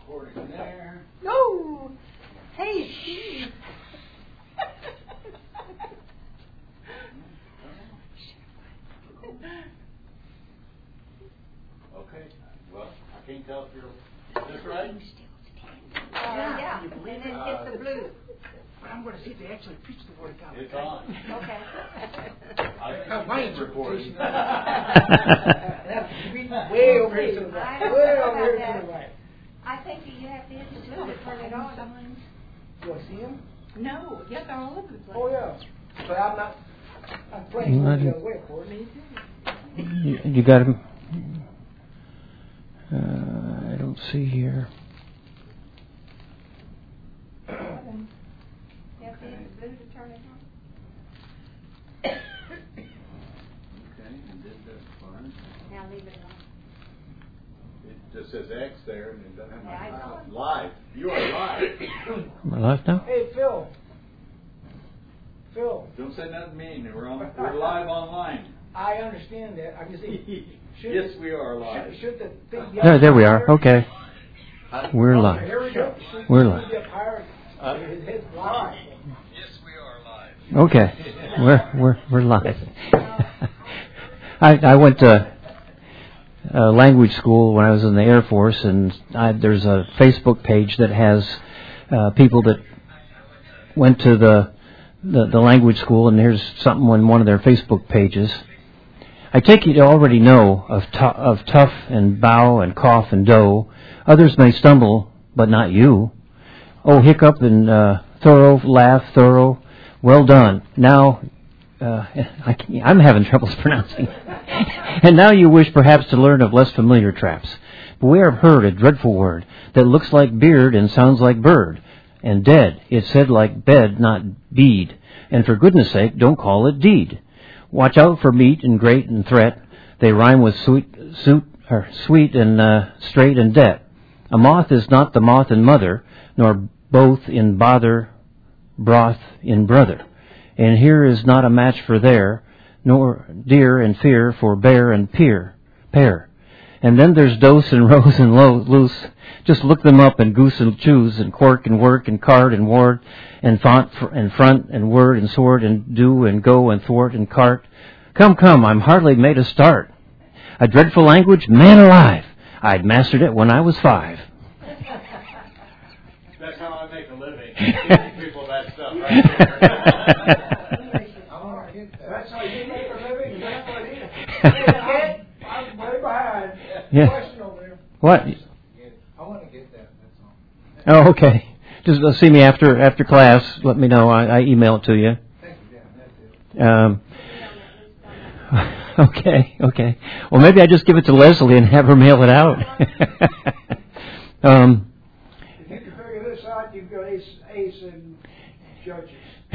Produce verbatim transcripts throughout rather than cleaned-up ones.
recording there. No! Hey, Steve! Okay, well, I can't tell if you're, is this right? Uh, yeah, and then hit the blue. I'm going to see if they actually preach the word of God. It's on. Okay. I My think it's recording. That's way over here to the right. I don't Way know over here about to the that. right. I think that you have to hit the blue to turn it on. Do I see him? No, yep, they're all over the place. Oh, yeah. But I'm not, I'm playing Not the a- other way, of course. You, you got him? Uh, I don't see here. You have to hit the blue to turn it on. Okay, and did that fine. Now leave it on. It just says X there and it doesn't have Yeah, I my know. live. You are live. Am I live now? Hey, Phil. Phil, Don't say nothing mean. We're on. We're live online. I understand that. I'm just saying. Should, Yes, we are live. Should, should the thing be There, up there we are. higher? Okay. We're Okay, live. Here we go. Should We're the live. thing be up higher? Uh, His head's live. Yes, we are live. Okay. We're, we're, we're live. I, I went to uh, language school when I was in the Air Force, and I, there's a Facebook page that has uh, people that went to the, the the language school, and here's something on one of their Facebook pages. I take it you already know of, tu- of tough and bow and cough and dough. Others may stumble, but not you. Oh, hiccup and uh, thorough, laugh, thorough. Well done. Now, uh, I can't, I'm having troubles pronouncing. And now you wish perhaps to learn of less familiar traps. But we have heard a dreadful word that looks like beard and sounds like bird. And dead, it's said like bed, not bead. And for goodness sake, don't call it deed. Watch out for meat and great and threat. They rhyme with sweet, suit, or sweet and uh, straight and debt. A moth is not the moth and mother, nor both in bother, broth in brother. And here is not a match for there, nor deer and fear for bear and peer, pair. And then there's dose and rose and lo- loose. Just look them up and goose and choose and quirk and work and card and ward and font fr- and front and word and sword and do and go and thwart and cart. Come, come, I'm hardly made a start. A dreadful language, man alive. I'd mastered it when I was five. That's how I make a living. Teaching people that stuff right there. That's how you make a living. That's what it is. Hey, I'm way behind. Yeah. Question over there. What? I want to get that. That's all. Oh, okay. Just uh, see me after after class. Let me know. I, I email it to you. Thank you, Dan. That's it. Um, okay, okay. Well, maybe I just give it to Leslie and have her mail it out. um, If you can figure this out, you've got ace, ace and judges.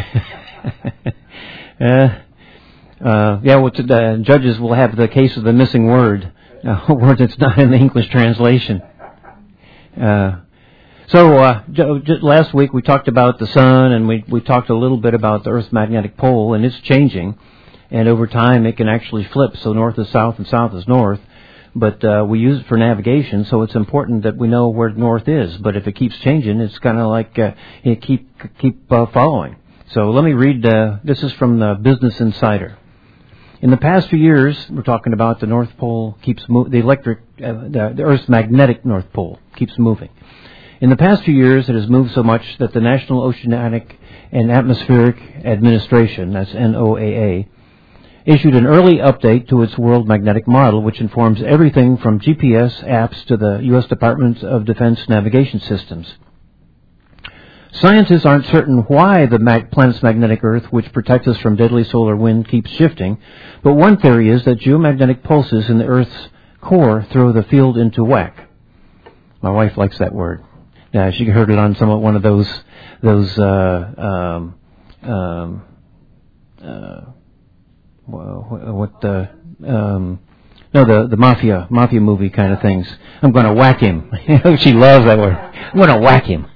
uh, uh, yeah, well, the judges will have the case of the missing word, a word that's not in the English translation. Uh, so uh, j- j- last week we talked about the sun, and we we talked a little bit about the Earth's magnetic pole, and it's changing, and over time it can actually flip. So north is south and south is north, but uh, we use it for navigation, so it's important that we know where north is. But if it keeps changing, it's kind of like uh, you keep keep uh, following. So let me read. Uh, this is from the Business Insider. In the past few years, we're talking about the North Pole keeps mo- the electric, uh, the, the Earth's magnetic North Pole keeps moving. In the past few years, it has moved so much that the National Oceanic and Atmospheric Administration, that's N O A A, issued an early update to its world magnetic model, which informs everything from G P S apps to the U S Department of Defense navigation systems. Scientists aren't certain why the mag- planet's magnetic Earth, which protects us from deadly solar wind, keeps shifting, but one theory is that geomagnetic pulses in the Earth's core throw the field into whack. My wife likes that word. Yeah, she heard it on some one of those those uh, um, um, uh, what the um, no the the mafia mafia movie kind of things. I'm going to whack him. She loves that word. I'm going to whack him.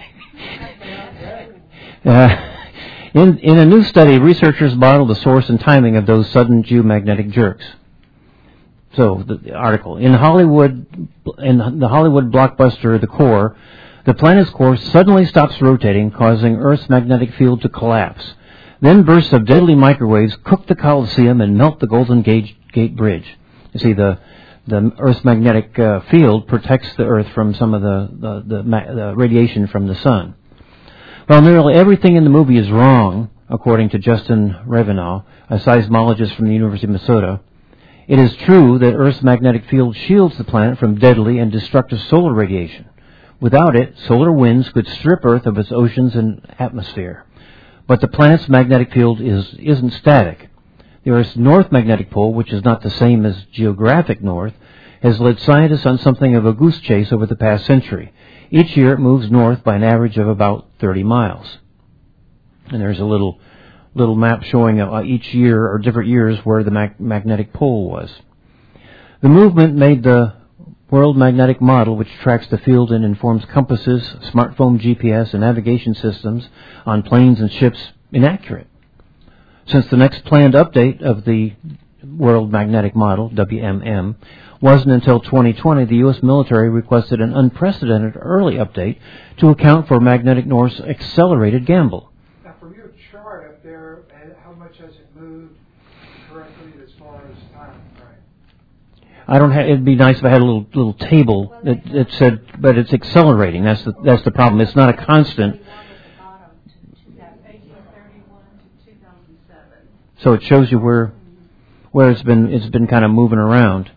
Uh, in, in a new study, researchers modeled the source and timing of those sudden geomagnetic jerks. So the, the article in Hollywood, in the Hollywood blockbuster The Core, the planet's core suddenly stops rotating, causing Earth's magnetic field to collapse. Then bursts of deadly microwaves cook the Colosseum and melt the Golden Gate, Gate Bridge. You see, the the Earth's magnetic uh, field protects the Earth from some of the the, the, ma- the radiation from the sun. While nearly everything in the movie is wrong, according to Justin Revenaugh, a seismologist from the University of Minnesota, it is true that Earth's magnetic field shields the planet from deadly and destructive solar radiation. Without it, solar winds could strip Earth of its oceans and atmosphere. But the planet's magnetic field is, isn't static. The Earth's north magnetic pole, which is not the same as geographic north, has led scientists on something of a goose chase over the past century. Each year it moves north by an average of about thirty miles. And there's a little little map showing uh, each year or different years where the mag- magnetic pole was. The movement made the World Magnetic Model, which tracks the field and informs compasses, smartphone G P S, and navigation systems on planes and ships, inaccurate. Since the next planned update of the World Magnetic Model, W M M, wasn't until twenty twenty, the U S military requested an unprecedented early update to account for magnetic north's accelerated gamble. Now, from your chart up there, how much has it moved correctly as far as time, right? I don't have. It'd be nice if I had a little little table that, that said, but it's accelerating. That's the that's the problem. It's not a constant. So it shows you where where it's been it's been kind of moving around.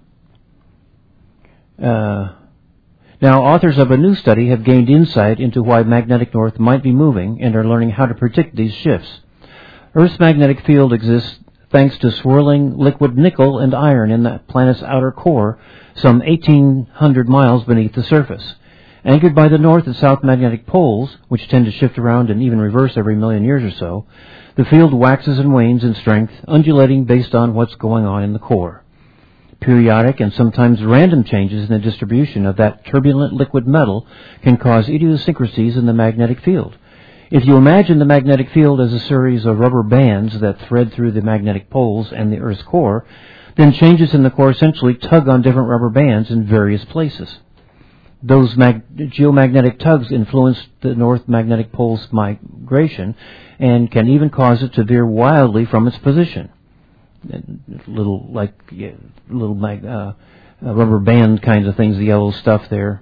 Uh, now, authors of a new study have gained insight into why magnetic north might be moving and are learning how to predict these shifts. Earth's magnetic field exists thanks to swirling liquid nickel and iron in the planet's outer core, some eighteen hundred miles beneath the surface. Anchored by the north and south magnetic poles, which tend to shift around and even reverse every million years or so, the field waxes and wanes in strength, undulating based on what's going on in the core. Periodic and sometimes random changes in the distribution of that turbulent liquid metal can cause idiosyncrasies in the magnetic field. If you imagine the magnetic field as a series of rubber bands that thread through the magnetic poles and the Earth's core, then changes in the core essentially tug on different rubber bands in various places. Those mag- geomagnetic tugs influence the north magnetic pole's migration and can even cause it to veer wildly from its position. Little, like, yeah, little mag- uh, uh, rubber band kinds of things, the yellow stuff there.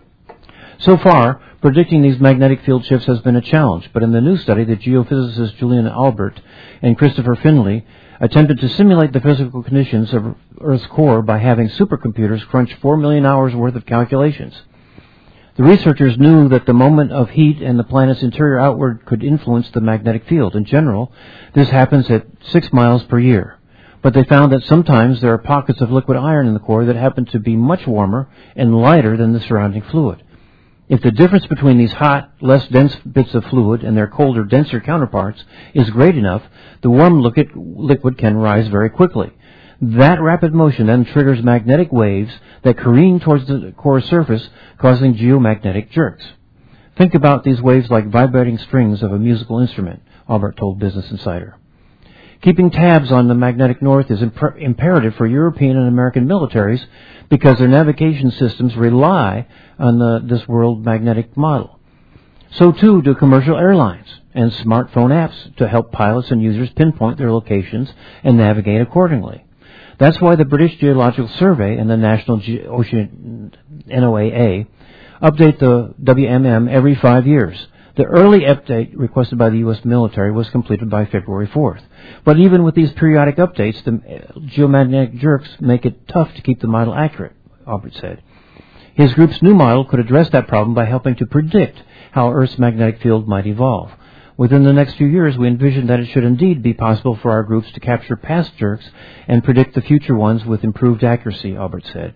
So far, predicting these magnetic field shifts has been a challenge, but in the new study, the geophysicists Julian Albert and Christopher Finley attempted to simulate the physical conditions of Earth's core by having supercomputers crunch four million hours worth of calculations. The researchers knew that the moment of heat and the planet's interior outward could influence the magnetic field. In general, this happens at six miles per year. But they found that sometimes there are pockets of liquid iron in the core that happen to be much warmer and lighter than the surrounding fluid. If the difference between these hot, less dense bits of fluid and their colder, denser counterparts is great enough, the warm liquid can rise very quickly. That rapid motion then triggers magnetic waves that careen towards the core surface, causing geomagnetic jerks. Think about these waves like vibrating strings of a musical instrument, Albert told Business Insider. Keeping tabs on the magnetic north is imp- imperative for European and American militaries because their navigation systems rely on the, this world magnetic model. So too do commercial airlines and smartphone apps to help pilots and users pinpoint their locations and navigate accordingly. That's why the British Geological Survey and the National Ge- Ocean N O A A update the W M M every five years. The early update requested by the U S military was completed by February fourth. But even with these periodic updates, the geomagnetic jerks make it tough to keep the model accurate, Albert said. His group's new model could address that problem by helping to predict how Earth's magnetic field might evolve. Within the next few years, we envision that it should indeed be possible for our groups to capture past jerks and predict the future ones with improved accuracy, Albert said.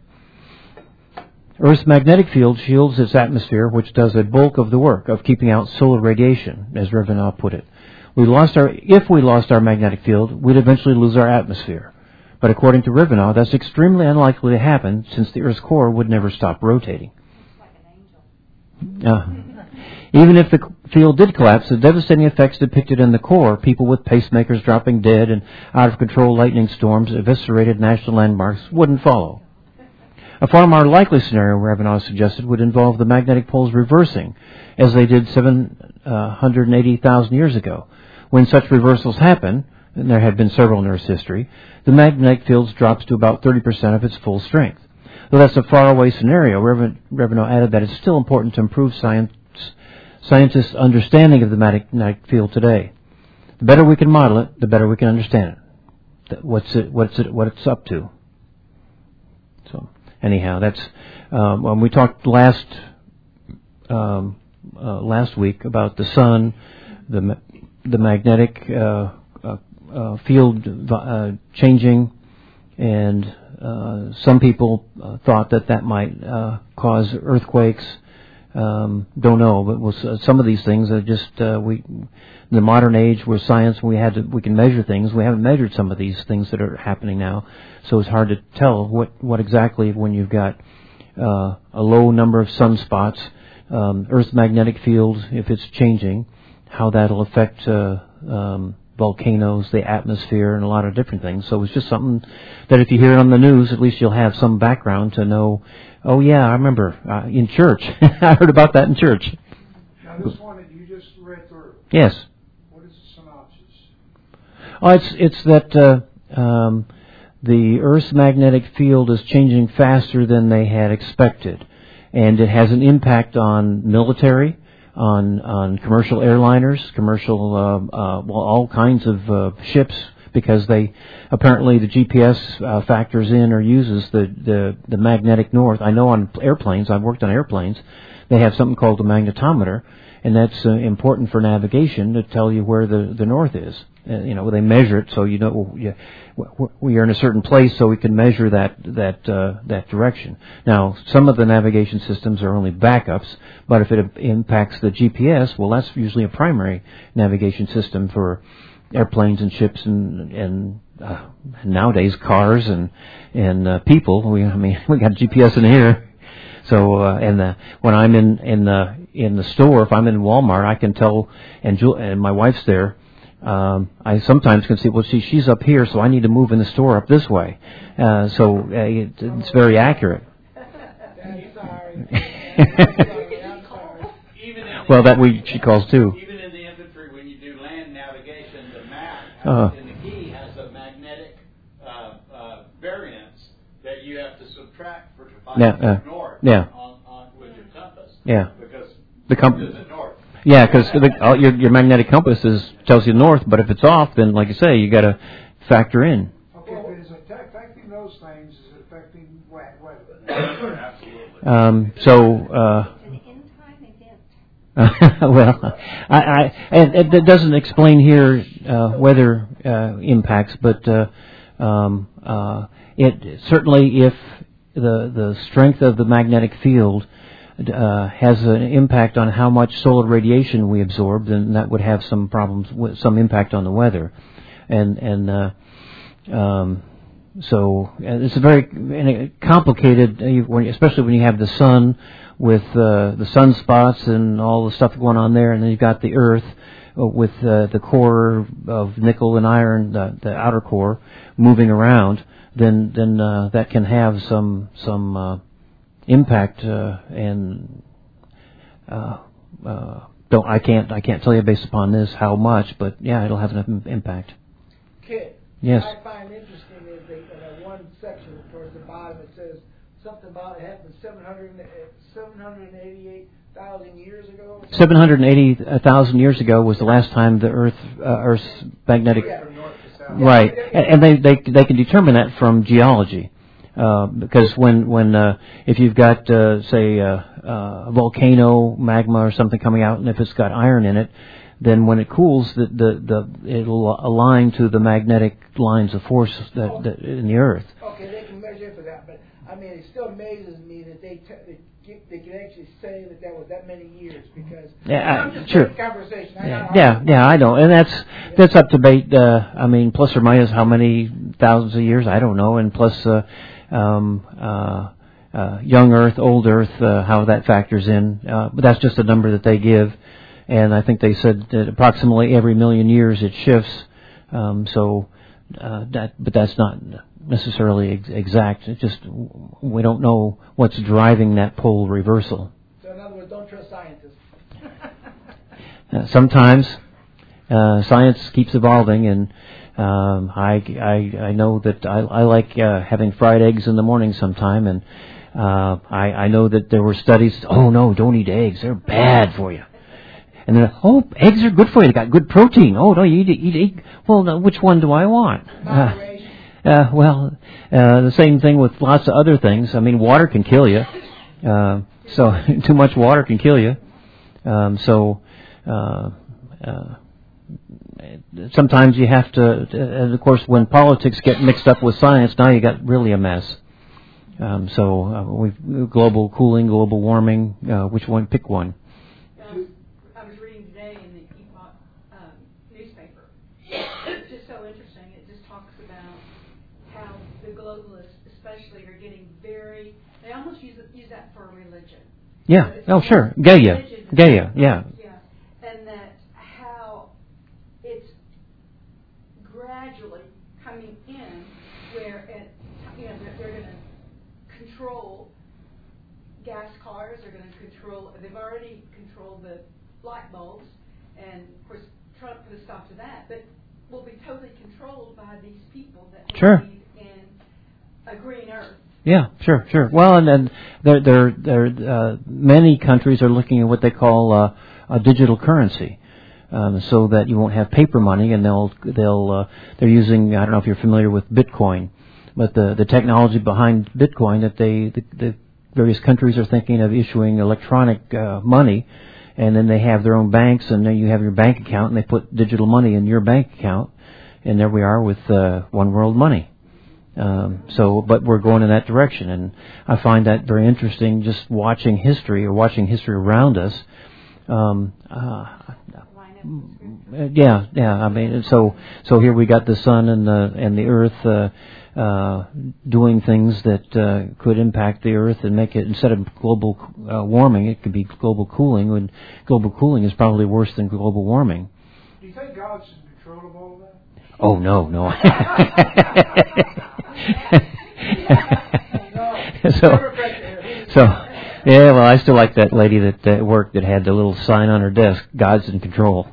Earth's magnetic field shields its atmosphere, which does a bulk of the work of keeping out solar radiation, as Revenaugh put it. We lost our, if we lost our magnetic field, we'd eventually lose our atmosphere. But according to Revenaugh, that's extremely unlikely to happen since the Earth's core would never stop rotating. Like an angel. Uh, Even if the field did collapse, the devastating effects depicted in the core, people with pacemakers dropping dead and out-of-control lightning storms, eviscerated national landmarks, wouldn't follow. A far more likely scenario, Ravenel suggested, would involve the magnetic poles reversing, as they did seven hundred eighty thousand years ago. When such reversals happen, and there have been several in Earth's history, the magnetic field drops to about thirty percent of its full strength. Though that's a faraway scenario, Ravenel added that it's still important to improve science, scientists' understanding of the magnetic field today. The better we can model it, the better we can understand it. What's it, what's it, what it's up to. So, anyhow, that's um, when we talked last um, uh, last week about the sun, the the magnetic uh, uh, uh, field uh, changing, and uh, some people uh, thought that that might uh, cause earthquakes. Um, don't know, but we'll, uh, some of these things are just uh, we. In the modern age, where science we had to we can measure things. We haven't measured some of these things that are happening now, so it's hard to tell what what exactly when you've got uh, a low number of sunspots, um, Earth's magnetic field, if it's changing, how that'll affect uh, um, volcanoes, the atmosphere, and a lot of different things. So it's just something that if you hear it on the news, at least you'll have some background to know. Oh yeah, I remember uh, in church. I heard about that in church. Now this one that you just read through. Yes. What is the synopsis? Oh, it's it's that uh, um, the Earth's magnetic field is changing faster than they had expected, and it has an impact on military, on on commercial airliners, commercial uh, uh, well, all kinds of uh, ships, because they apparently the G P S uh, factors in or uses the, the the magnetic north. I know on airplanes, I've worked on airplanes, they have something called the magnetometer, and that's uh, important for navigation to tell you where the, the north is. Uh, you know, they measure it so you know you, we are in a certain place, so we can measure that that uh, that direction. Now, some of the navigation systems are only backups, but if it impacts the G P S, well, that's usually a primary navigation system for airplanes and ships and and uh, nowadays cars and and uh, people. We I mean we got G P S in here. So uh, and the, when I'm in in the in the store, if I'm in Walmart, I can tell. And Jul- and my wife's there. Um, I sometimes can see. Well, she she's up here, so I need to move in the store up this way. Uh, so uh, it, it's very accurate. Well, that we she calls too. Even in the infantry, when you do land navigation, the map Uh, in the key has a magnetic uh, uh, variance that you have to subtract for to find Yeah, uh, north yeah. on, on with your compass. Yeah. Because The com- north isn't north. Yeah, because your your magnetic compass is tells you north, but if it's off, then like you say, you got to factor in. Okay, but is it affecting those things? Is it affecting wet weather? Absolutely. Um, so. Uh, An end-time event. well, I, I and it, it doesn't explain here uh, weather uh, impacts, but uh, um, uh, it certainly if the the strength of the magnetic field uh, has an impact on how much solar radiation we absorb, then that would have some problems, with some impact on the weather, and and uh, um, so it's a very complicated, especially when you have the sun with uh, the sunspots and all the stuff going on there, and then you've got the Earth with uh, the core of nickel and iron, the, the outer core, moving around. Then, then uh, that can have some some uh, impact, uh, and uh, uh, don't I can't I can't tell you based upon this how much, but yeah, it'll have an impact. Kit, Yes. what I find interesting is that in that one section towards the bottom it says something about it happened seven hundred eighty-eight thousand years ago. Seven hundred eighty thousand years ago was the last time the Earth uh, Earth's magnetic. Yeah. Right, and, and they, they they can determine that from geology, uh, because when when uh, if you've got uh, say uh, uh, a volcano magma or something coming out, and if it's got iron in it, then when it cools, the the, the it'll align to the magnetic lines of force that, that in the Earth. Okay, they can measure for that, but I mean, it still amazes me that they t- they, get, they can actually say that that was that many years because Yeah, I'm just sure. having a conversation. I Yeah, got yeah, yeah, I know, and that's that's up to debate. Uh, I mean, plus or minus how many thousands of years, I don't know, and plus, uh, um, uh, uh, young Earth, old Earth, uh, how that factors in. Uh, but that's just a number that they give. And I think they said that approximately every million years it shifts. Um, so uh, that, but that's not necessarily ex- exact. It just we don't know what's driving that pole reversal. So in other words, don't trust scientists. uh, sometimes uh, science keeps evolving, and um, I, I I know that I, I like uh, having fried eggs in the morning sometime, and uh, I I know that there were studies. Oh no, don't eat eggs; they're bad for you. And then, oh, eggs are good for you. They got good protein. Oh, no, you eat, eat egg. Well, now, which one do I want? Uh, uh, well, uh, the same thing with lots of other things. I mean, water can kill you. Uh, so too much water can kill you. Um, so uh, uh, sometimes you have to. And of course, when politics get mixed up with science, now you got really a mess. Um, so uh, we've global cooling, global warming. Uh, which one? Pick one. They almost use it, use that for religion. Yeah. Oh, sure. Gaia. Gaia. Yeah. Yeah. And that how it's gradually coming in, where it, you know they're, they're going to control gas cars. They're going to control. They've already controlled the light bulbs, and of course Trump put a stop to that. But will be totally controlled by these people that sure. believe in a green earth. Yeah, sure, sure. Well, and then there, there, there. Uh, many countries are looking at what they call uh, a digital currency, um, so that you won't have paper money, and they'll, they'll, uh, they're using. I don't know if you're familiar with Bitcoin, but the the technology behind Bitcoin that they, the, the various countries are thinking of issuing electronic uh, money, and then they have their own banks, and then you have your bank account, and they put digital money in your bank account, and there we are with uh, one world money. Um, so, but we're going in that direction, and I find that very interesting. Just watching history or watching history around us. Um, uh, yeah, yeah. I mean, so so here we got the sun and the and the earth uh, uh, doing things that uh, could impact the earth and make it, instead of global uh, warming, it could be global cooling. When global cooling is probably worse than global warming. Do you think God's in control of all of that? Oh no, no. so, so, yeah. Well, I still like that lady that uh, worked that had the little sign on her desk. God's in control.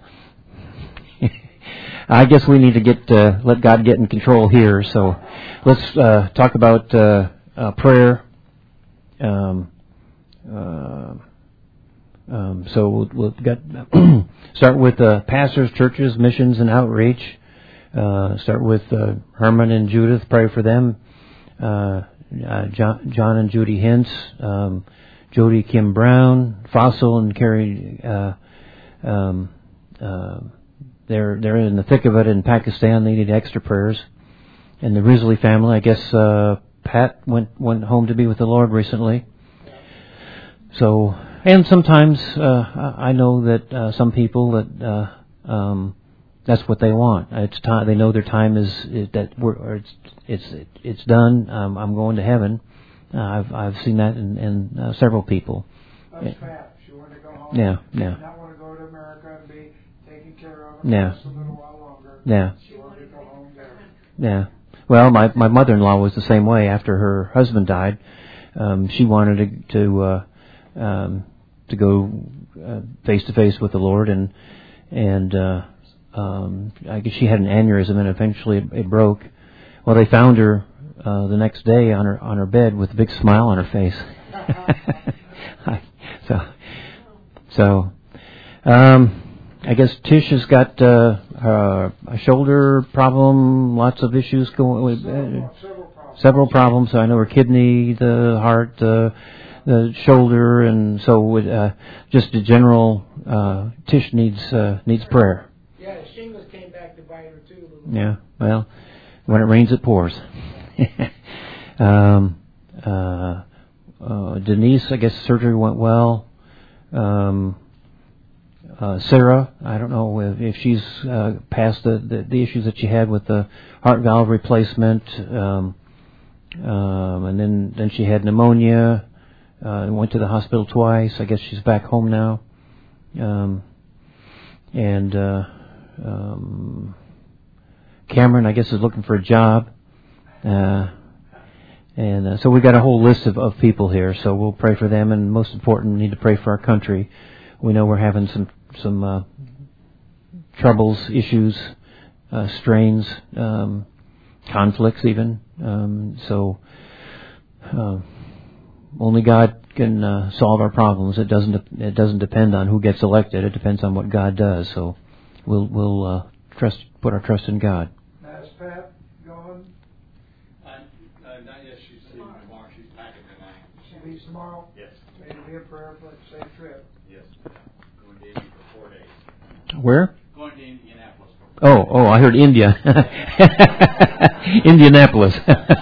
I guess we need to get uh, let God get in control here. So, let's uh, talk about uh, uh, prayer. Um, uh, um, so we'll, we'll get start with uh, pastors, churches, missions, and outreach. Uh, start with uh, Herman and Judith. Pray for them. Uh, uh, John, John and Judy Hintz, um, Jody Kim Brown, Fossil and Carrie. Uh, um, uh, they're they're in the thick of it in Pakistan. They need extra prayers. And the Risley family. I guess uh, Pat went went home to be with the Lord recently. So, and sometimes uh, I know that uh, some people that. Uh, um, That's what they want. It's time. They know their time is, is that we're, or it's it's it's done. Um, I'm going to heaven. Uh, I've I've seen that in, in uh, several people. That's Pat. She wanted to go home. Yeah, yeah. She did not want to go to America and be taken care of yeah. for just a little while longer. Yeah. She wanted to go home there. Yeah. Well, my my mother-in-law was the same way. After her husband died, um, she wanted to to uh, um, to go uh, face to face with the Lord, and and. Uh, Um, I guess she had an aneurysm, and eventually it, it broke. Well, they found her uh, the next day on her on her bed with a big smile on her face. so, so um, I guess Tish has got uh, uh, a shoulder problem, lots of issues going with uh, Several, several problems. several problems. I know her kidney, the heart, the the shoulder, and so uh, just a general uh, Tish needs uh, needs prayer. Yeah, shingles came back to bite her too. Yeah, well, when it rains, it pours. um, uh, uh, Denise, I guess surgery went well. Um, uh, Sarah, I don't know if, if she's uh, past the, the, the issues that she had with the heart valve replacement. Um, um, and then then she had pneumonia. Uh, went to the hospital twice. I guess she's back home now. Um, and uh, um, Cameron, I guess, is looking for a job. Uh, and uh, so we got a whole list of, of people here. So we'll pray for them, and most important, we need to pray for our country. We know we're having some some uh, troubles, issues, uh, strains, um, conflicts, even. Um, so. Uh, Only God can uh, solve our problems. It doesn't. It doesn't depend on who gets elected. It depends on what God does. So, we'll we'll uh, trust, put our trust in God. Now, is Pat gone? Uh, uh, not yet. She's leaving tomorrow. She's packing tonight. She leaves tomorrow? Yes. Maybe be a prayer for a safe trip. Yes. Going to India for four days. Where? Going to Indianapolis. For four Oh, oh! I heard India. Indianapolis.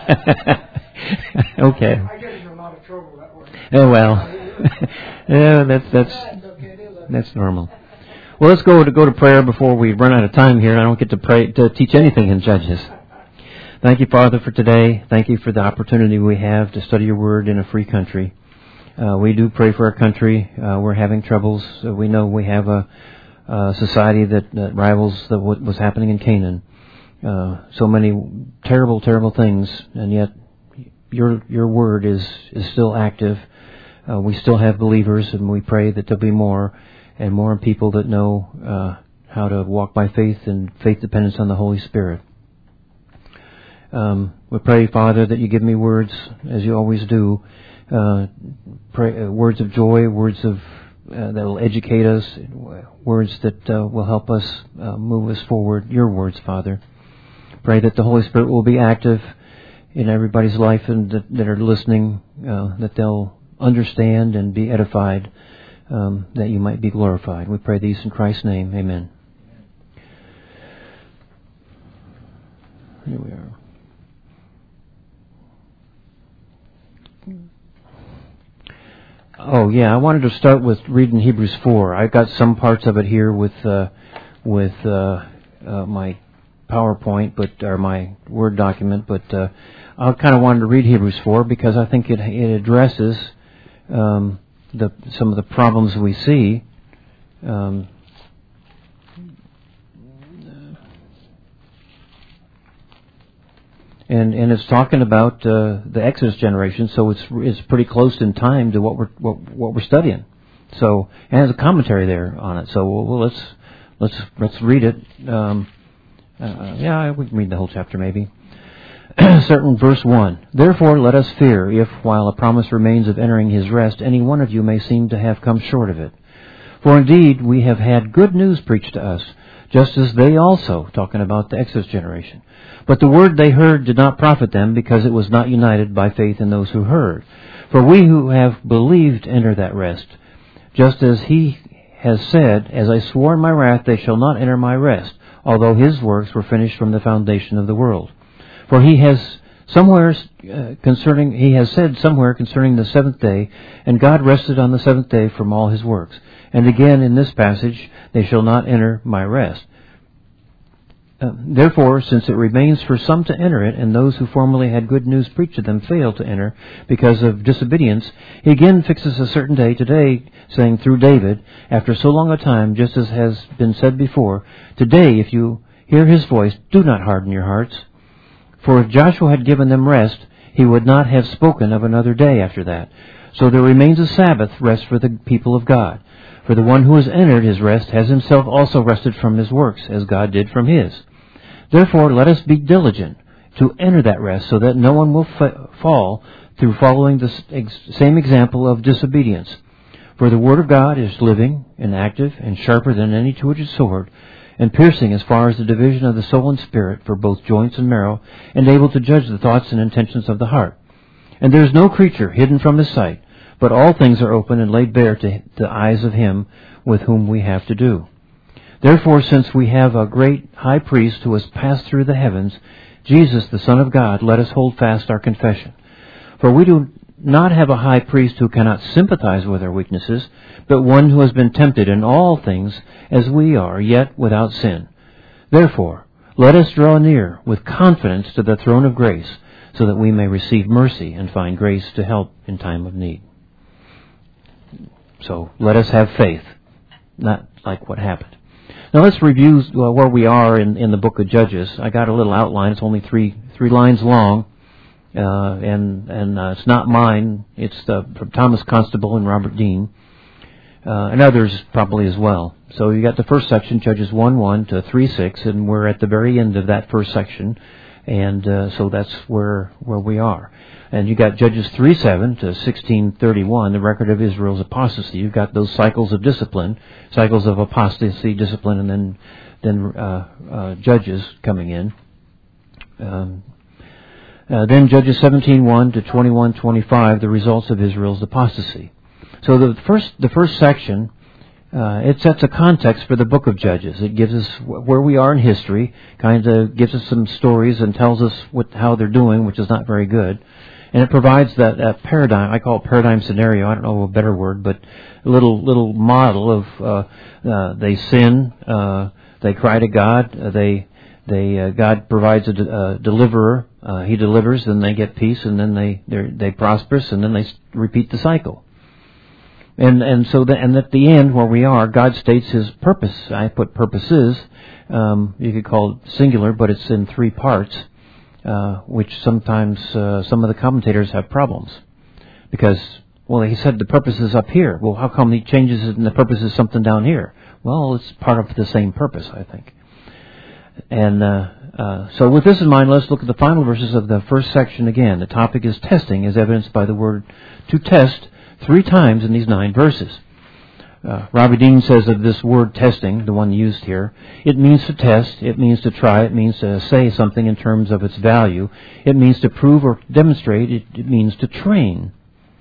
Okay. I get in a lot of trouble that way. Oh well. Yeah, that's that's that's normal. Well, let's go to go to prayer before we run out of time here. I don't get to pray to teach anything in Judges. Thank you, Father, for today. Thank you for the opportunity we have to study your word in a free country. Uh, we do pray for our country. Uh, we're having troubles. Uh, we know we have a, a society that, that rivals the, what was happening in Canaan. Uh, so many terrible, terrible things, and yet your your word is, is still active. Uh, we still have believers, and we pray that there'll be more and more people that know uh, how to walk by faith and faith dependence on the Holy Spirit. Um, we pray, Father, that you give me words, as you always do, uh, pray, uh, words of joy, words of uh, that will educate us, words that uh, will help us uh, move us forward. Your words, Father. Pray that the Holy Spirit will be active in everybody's life and that, that are listening, uh, that they'll understand and be edified, um, that you might be glorified. We pray these in Christ's name. Amen. Here we are. Oh yeah, I wanted to start with reading Hebrews four. I've got some parts of it here with uh, with uh, uh, my PowerPoint, but or my Word document, but uh, I kind of wanted to read Hebrews four because I think it it addresses um, the some of the problems we see. Um, And and it's talking about uh, the Exodus generation, so it's it's pretty close in time to what we're what, what we're studying. So it has a commentary there on it. So well, well let's let's let's read it. Um, uh, yeah, we can read the whole chapter maybe. Certain verse one. Therefore, let us fear, if while a promise remains of entering His rest, any one of you may seem to have come short of it. For indeed, we have had good news preached to us, just as they also, talking about the Exodus generation. But the word they heard did not profit them, because it was not united by faith in those who heard. For we who have believed enter that rest. Just as He has said, As I swore in my wrath, they shall not enter my rest, although His works were finished from the foundation of the world. For He has somewhere uh, concerning, He has said somewhere concerning the seventh day, and God rested on the seventh day from all His works. And again in this passage, they shall not enter my rest. Uh, therefore, since it remains for some to enter it, and those who formerly had good news preached to them failed to enter because of disobedience, He again fixes a certain day today, saying through David, after so long a time, just as has been said before, Today, if you hear His voice, do not harden your hearts. For if Joshua had given them rest, he would not have spoken of another day after that. So there remains a Sabbath rest for the people of God. For the one who has entered His rest has himself also rested from his works, as God did from His. Therefore, let us be diligent to enter that rest, so that no one will fa- fall through following the ex- same example of disobedience. For the Word of God is living and active and sharper than any two-edged sword, and piercing as far as the division of the soul and spirit, for both joints and marrow, and able to judge the thoughts and intentions of the heart. And there is no creature hidden from His sight, but all things are open and laid bare to the eyes of Him with whom we have to do. Therefore, since we have a great high priest who has passed through the heavens, Jesus, the Son of God, let us hold fast our confession. For we do not have a high priest who cannot sympathize with our weaknesses, but one who has been tempted in all things as we are, yet without sin. Therefore, let us draw near with confidence to the throne of grace, so that we may receive mercy and find grace to help in time of need. So let us have faith, not like what happened. Now let's review uh, where we are in, in the book of Judges. I got a little outline. It's only three three lines long, uh, and and uh, it's not mine. It's uh, from Thomas Constable and Robert Dean, uh, and others probably as well. So you got the first section, Judges one one to three six, and we're at the very end of that first section, and uh, so that's where where we are. And you got Judges three seven to sixteen thirty-one, the record of Israel's apostasy. You've got those cycles of discipline, cycles of apostasy, discipline, and then then uh, uh, Judges coming in. Um, uh, then Judges seventeen one to twenty-one twenty-five, the results of Israel's apostasy. So the first the first section, uh, it sets a context for the book of Judges. It gives us where we are in history, kind of gives us some stories and tells us what how they're doing, which is not very good. And it provides that, that paradigm, I call it paradigm scenario, I don't know a better word, but a little little model of uh, uh, they sin, uh, they cry to God, uh, they they uh, God provides a, de- a deliverer, uh, He delivers, then they get peace, and then they they prosperous, and then they repeat the cycle. And and so the, and at the end where we are, God states His purpose. I put purposes. Um, you could call it singular, but it's in three parts. Uh, which sometimes uh, some of the commentators have problems. Because, well, he said the purpose is up here. Well, how come he changes it and the purpose is something down here? Well, it's part of the same purpose, I think. And uh, uh, so with this in mind, let's look at the final verses of the first section again. The topic is testing, as evidenced by the word to test three times in these nine verses. Uh, Robbie Dean says of this word testing, the one used here, it means to test, it means to try, it means to say something in terms of its value, it means to prove or demonstrate, it, it means to train.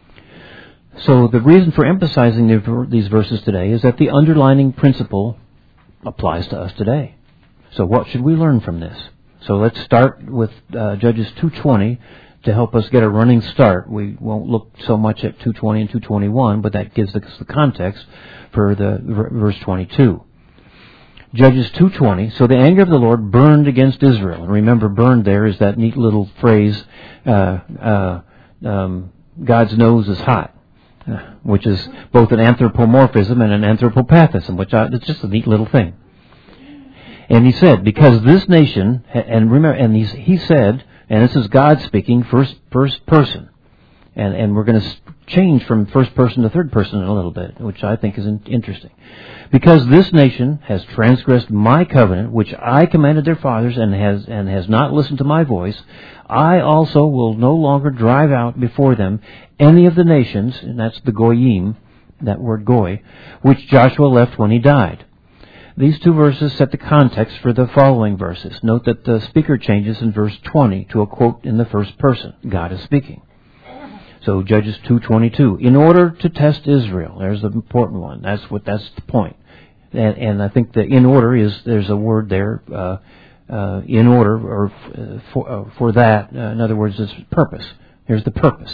So the reason for emphasizing the, these verses today is that the underlying principle applies to us today. So what should we learn from this? So let's start with uh, Judges two twenty. To help us get a running start. We won't look so much at two twenty and two twenty-one, but that gives us the context for the verse twenty-two. Judges two twenty, so the anger of the Lord burned against Israel. And remember, burned there is that neat little phrase, uh, uh, um, God's nose is hot, uh, which is both an anthropomorphism and an anthropopathism, which I, it's just a neat little thing. And he said, because this nation, and remember, and he's, he said, and this is God speaking, first first person. And and we're going to change from first person to third person in a little bit, which I think is interesting. Because this nation has transgressed my covenant, which I commanded their fathers, and has and has not listened to my voice, I also will no longer drive out before them any of the nations, and that's the goyim, that word goy, which Joshua left when he died. These two verses set the context for the following verses. Note that the speaker changes in verse twenty to a quote in the first person. God is speaking. So Judges two twenty-two. In order to test Israel. There's the important one. That's what. That's the point. And, and I think the in order is, there's a word there, uh, uh, in order, or uh, for, uh, for that. Uh, in other words, it's purpose. Here's the purpose.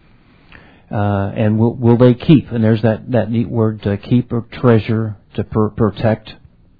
Uh, and will, will they keep? And there's that, that neat word to keep or treasure, to per- protect.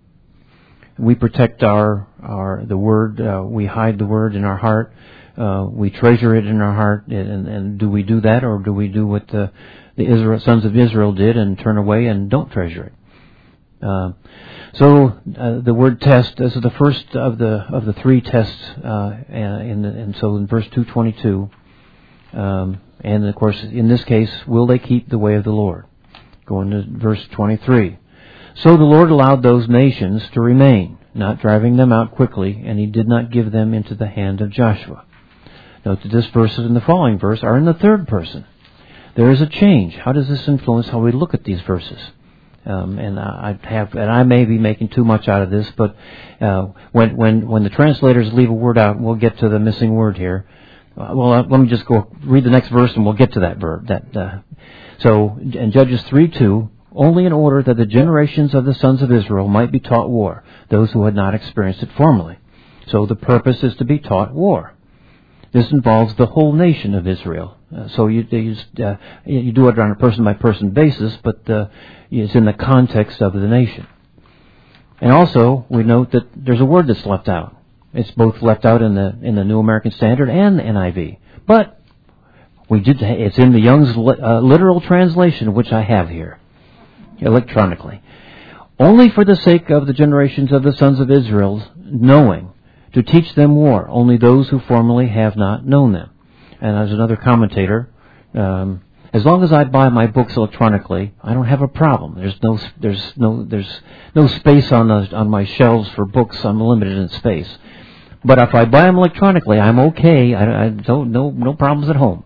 We protect our, our the word, uh, we hide the word in our heart, uh, we treasure it in our heart, and, and do we do that, or do we do what the, the Israel, sons of Israel did and turn away and don't treasure it? Uh, so uh, the word test, this is the first of the of the three tests, uh, and, and so in verse two twenty-two, um, and of course in this case, will they keep the way of the Lord? Going to verse twenty-three. So the Lord allowed those nations to remain, not driving them out quickly, and He did not give them into the hand of Joshua. Note that this verse and the following verse are in the third person. There is a change. How does this influence how we look at these verses? Um, and I have, and I may be making too much out of this, but uh, when when when the translators leave a word out, we'll get to the missing word here. Uh, well, uh, let me just go read the next verse, and we'll get to that verb. That uh, so in Judges three two. Only in order that the generations of the sons of Israel might be taught war, those who had not experienced it formerly. So the purpose is to be taught war. This involves the whole nation of Israel. Uh, so you, you, uh, you do it on a person-by-person basis, but uh, it's in the context of the nation. And also, we note that there's a word that's left out. It's both left out in the in the New American Standard and the N I V. But we did. It's in the Young's uh, literal translation, which I have here electronically. Only for the sake of the generations of the sons of Israel, knowing, to teach them war, only those who formerly have not known them. And as another commentator, um, as long as I buy my books electronically, I don't have a problem. There's no, there's no, there's no space on the, on my shelves for books. I'm limited in space. But if I buy them electronically, I'm okay. I, I don't, no, no problems at home.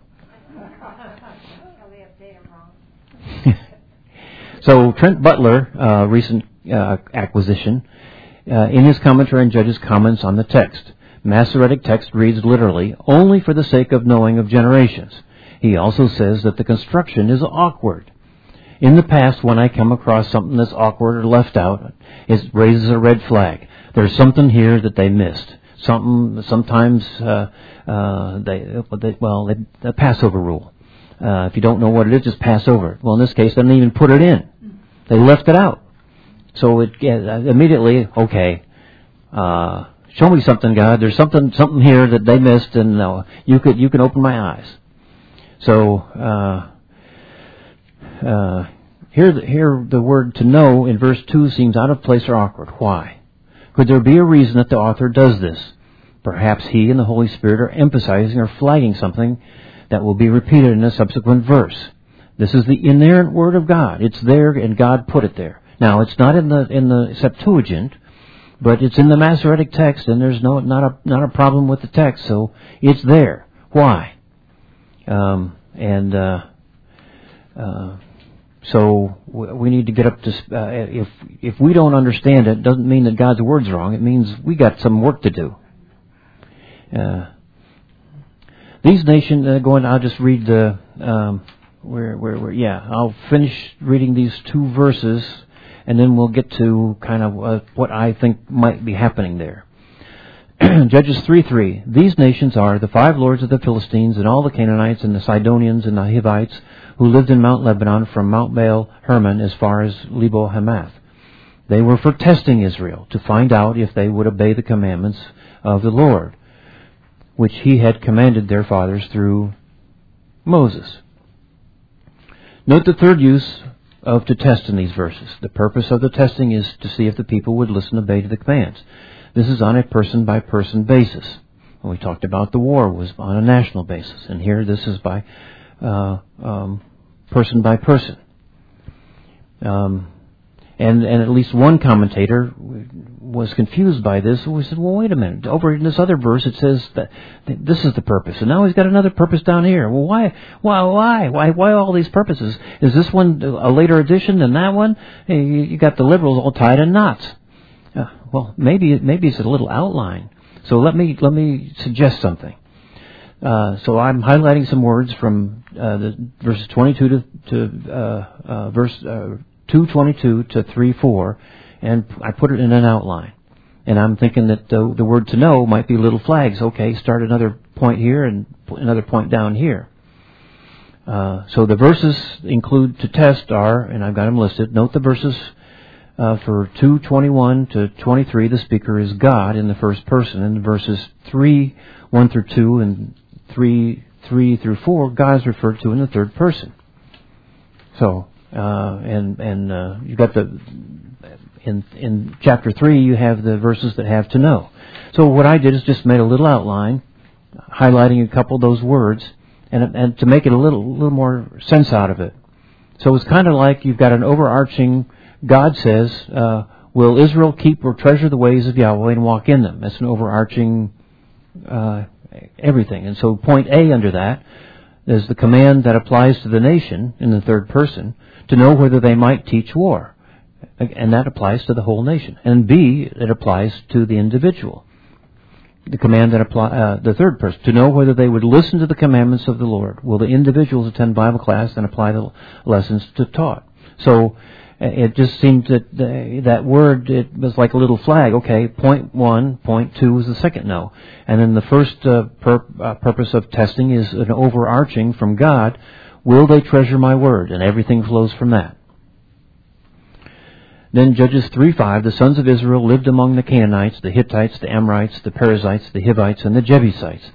So Trent Butler, uh, recent uh, acquisition, uh, in his commentary on Judges, comments on the text. Masoretic text reads literally, only for the sake of knowing of generations. He also says that the construction is awkward. In the past, when I come across something that's awkward or left out, it raises a red flag. There's something here that they missed. Something, sometimes, uh, uh, they, they, well, they, the Passover rule. Uh, if you don't know what it is, just pass over it. Well, in this case, they didn't even put it in. They left it out. So it uh, immediately, okay, uh, show me something, God. There's something, something here that they missed, and uh, you could, you can open my eyes. So uh, uh, here, the, here the word to know in verse two seems out of place or awkward. Why? Could there be a reason that the author does this? Perhaps he and the Holy Spirit are emphasizing or flagging something that will be repeated in a subsequent verse. This is the inerrant Word of God. It's there, and God put it there. Now, it's not in the in the Septuagint, but it's in the Masoretic text, and there's no not a not a problem with the text, so it's there. Why? Um, and uh, uh, so we need to get up to. Uh, if if we don't understand it, it doesn't mean that God's Word's wrong. It means we got some work to do. Uh, these nations, uh, going. I'll just read the. Um, Where, where, where, yeah, I'll finish reading these two verses, and then we'll get to kind of uh, what I think might be happening there. Judges three three. These nations are the five lords of the Philistines, and all the Canaanites, and the Sidonians, and the Hivites, who lived in Mount Lebanon from Mount Baal Hermon as far as Lebo Hamath. They were for testing Israel, to find out if they would obey the commandments of the Lord, which he had commanded their fathers through Moses. Note the third use of to test in these verses. The purpose of the testing is to see if the people would listen and obey to the commands. This is on a person-by-person basis. When we talked about the war was on a national basis. And here this is by uh, um, person-by-person. Um, and, and at least one commentator was confused by this. We said, well, wait a minute. Over in this other verse, it says that this is the purpose. And now he's got another purpose down here. Well, why, why, why, why, why all these purposes? Is this one a later addition than that one? Hey, you got the liberals all tied in knots. Uh, well, maybe, maybe it's a little outline. So let me, let me suggest something. Uh, so I'm highlighting some words from, uh, the verses twenty-two to, to, uh, uh, verse, uh, two twenty-two to three four, and I put it in an outline. And I'm thinking that the, the word to know might be little flags. Okay, start another point here and another point down here. Uh, so the verses include to test are, and I've got them listed. Note the verses uh, for two twenty-one to twenty-three. The speaker is God in the first person, and verses three one through two and three three through four, God is referred to in the third person. So. Uh, and and uh, you got the in in chapter three you have the verses that have to know. So what I did is just made a little outline, highlighting a couple of those words, and and to make it a little little more sense out of it. So it's kind of like you've got an overarching. God says, uh, "Will Israel keep or treasure the ways of Yahweh and walk in them?" That's an overarching uh, everything. And so point A under that is the command that applies to the nation in the third person, to know whether they might teach war. And that applies to the whole nation. And B, it applies to the individual. The command that apply, uh, the third person, to know whether they would listen to the commandments of the Lord. Will the individuals attend Bible class and apply the lessons to taught? So it just seemed that the, that word, it was like a little flag. Okay, point one, point two is the second no. And then the first uh, pur- uh, purpose of testing is an overarching from God. Will they treasure my word? And everything flows from that. Then Judges three five, the sons of Israel lived among the Canaanites, the Hittites, the Amorites, the Perizzites, the Hivites, and the Jebusites.